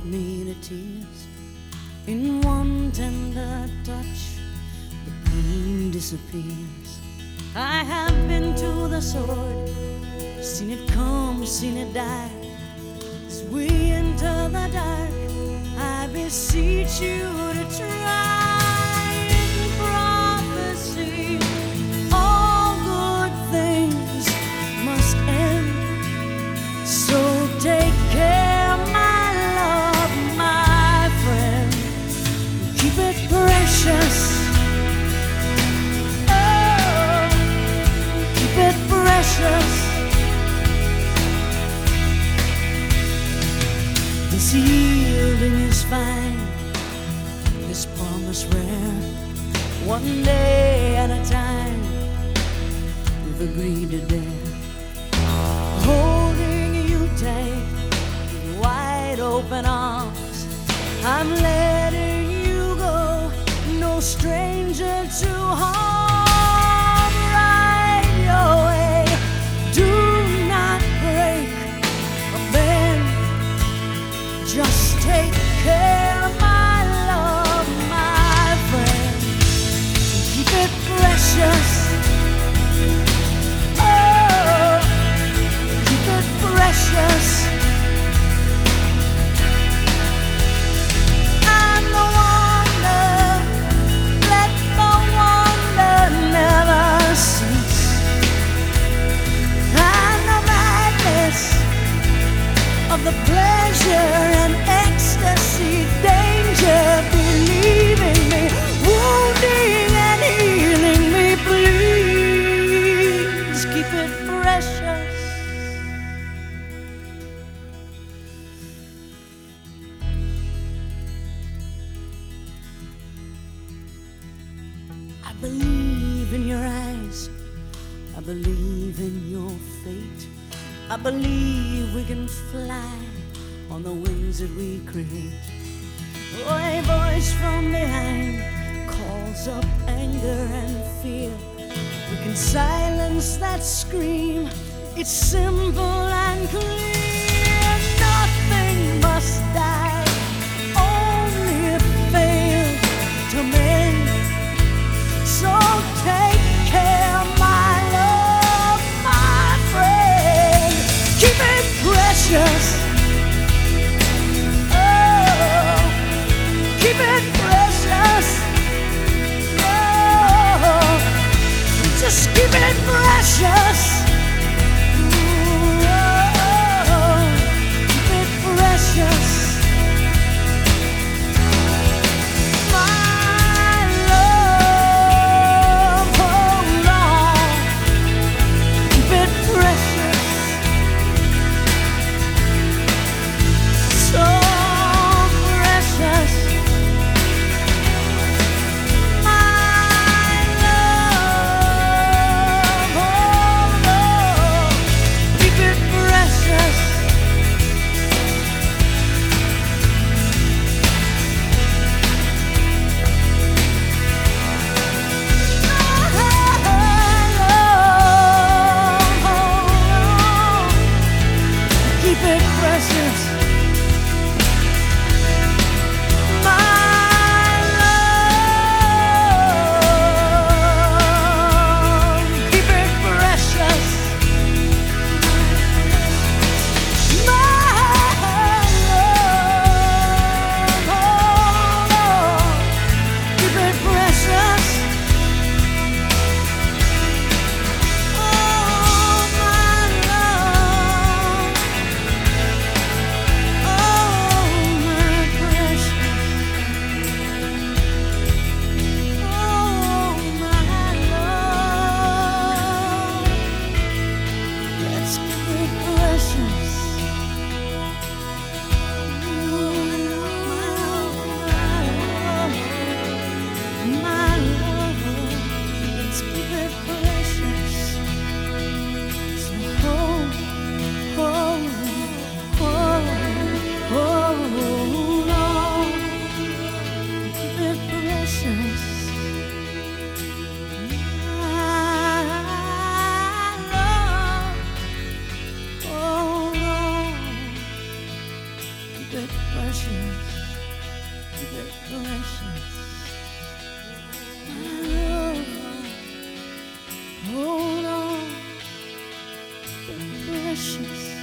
me to tears. In one tender touch, the pain disappears. I have been to the sword, seen it come, seen it die. As we enter the dark, I beseech you to try in prophecy. All good things must end, so take care, my love, my friend. Keep it precious. Oh, keep it precious. This yielding is fine, this promise rare. One day at a time, we've agreed to dare. Holding you tight, with wide open arms, I'm letting you go, no stranger to harm. Right your way, do not break a bend. Just take care, my love, my friend. Keep it precious. Oh, keep it precious. And the wonder, let the wonder never cease. And the madness of the pleasure and ecstasy, danger, believing me, wounding and healing me, please keep it precious. I believe in your eyes, I believe in your fate. I believe we can fly on the wings that we create. Oh, a voice from behind calls up anger and fear. We can silence that scream, it's simple and clear. Nothing must die, only fail to mend. So take care, my love, my friend. Keep it precious. Oh, keep it precious. Oh, just keep it precious. Ooh, oh, keep it precious, keep it precious. My love, hold on, keep it precious.